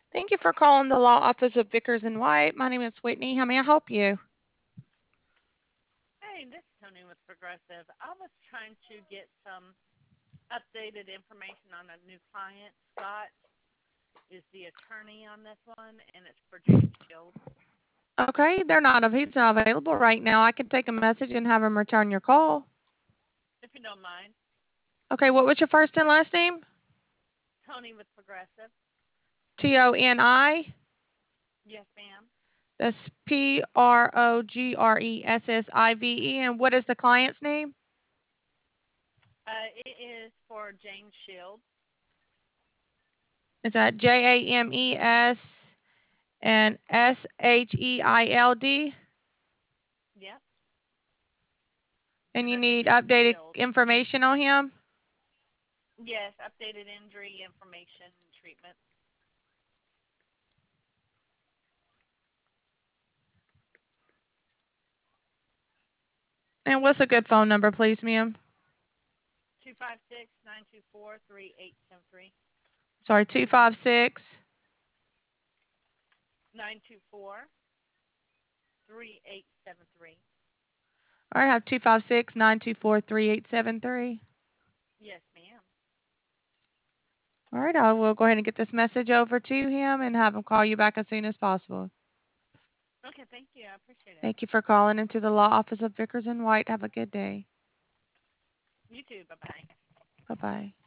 Thank you for calling the law office of Vickers and White. My name is Whitney. How may I help you? Hey, this is Tony with Progressive. I was trying to get some updated information on a new client. Scott is the attorney on this one, and it's for James Shields. Okay, he's not available right now. I can take a message and have him return your call. If you don't mind, Okay, what was your first and last name? Tony with Progressive. Toni. Yes, ma'am. That's Progressive. And what is the client's name? It is for James Shields. Is that James and Shield? Yep. And And you I think need it's updated Shields. information on him? Yes, updated injury information and treatment. And what's a good phone number, please, ma'am? 256-924-3873. Sorry, 256. 924-3873. All right, I have 256-924-3873. Yes, ma'am. All right, I will go ahead and get this message over to him and have him call you back as soon as possible. Okay, thank you. I appreciate it. Thank you for calling into the law office of Vickers and White. Have a good day. You too. Bye-bye. Bye bye.